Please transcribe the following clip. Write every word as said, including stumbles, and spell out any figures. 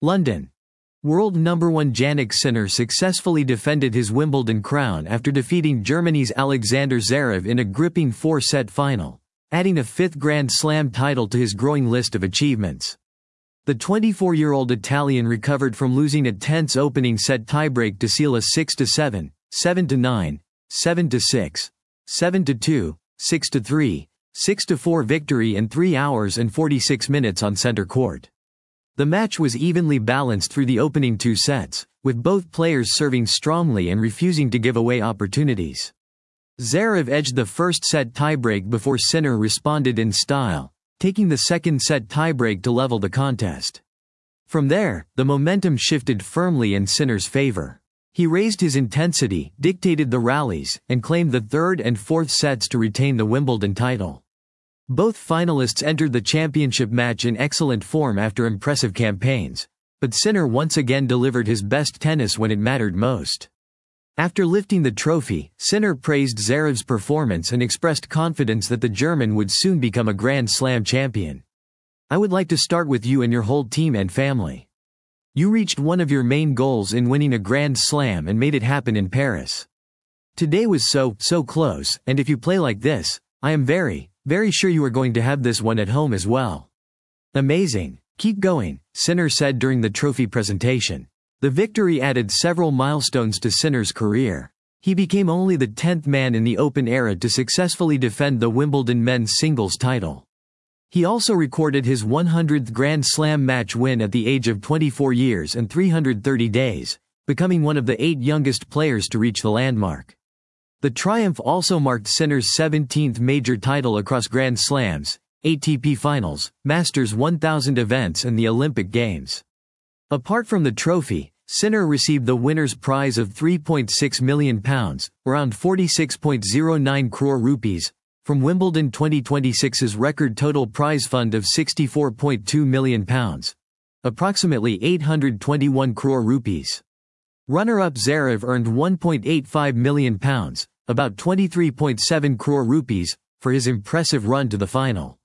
London. World number one Jannik Sinner successfully defended his Wimbledon crown after defeating Germany's Alexander Zverev in a gripping four-set final, adding a fifth Grand Slam title to his growing list of achievements. The twenty-four-year-old Italian recovered from losing a tense opening set tiebreak to seal a six to seven, seven to nine, seven to six, seven to two, six to three, six to four victory in three hours and forty-six minutes on center court. The match was evenly balanced through the opening two sets, with both players serving strongly and refusing to give away opportunities. Zverev edged the first set tiebreak before Sinner responded in style, taking the second set tiebreak to level the contest. From there, the momentum shifted firmly in Sinner's favor. He raised his intensity, dictated the rallies, and claimed the third and fourth sets to retain the Wimbledon title. Both finalists entered the championship match in excellent form after impressive campaigns, but Sinner once again delivered his best tennis when it mattered most. After lifting the trophy, Sinner praised Zverev's performance and expressed confidence that the German would soon become a Grand Slam champion. "I would like to start with you and your whole team and family. You reached one of your main goals in winning a Grand Slam and made it happen in Paris. Today was so, so close, and if you play like this, I am very, very sure you are going to have this one at home as well. Amazing. Keep going," Sinner said during the trophy presentation. The victory added several milestones to Sinner's career. He became only the tenth man in the Open era to successfully defend the Wimbledon men's singles title. He also recorded his one hundredth Grand Slam match win at the age of twenty-four years and three hundred thirty days, becoming one of the eight youngest players to reach the landmark. The triumph also marked Sinner's seventeenth major title across Grand Slams, A T P Finals, Masters one thousand events and the Olympic Games. Apart from the trophy, Sinner received the winner's prize of three point six million pounds, around forty-six point zero nine crore rupees, from Wimbledon twenty twenty-six's record total prize fund of sixty-four point two million pounds, approximately eight hundred twenty-one crore rupees. Runner-up Zverev earned one point eight five million pounds, about twenty-three point seven crore rupees, for his impressive run to the final.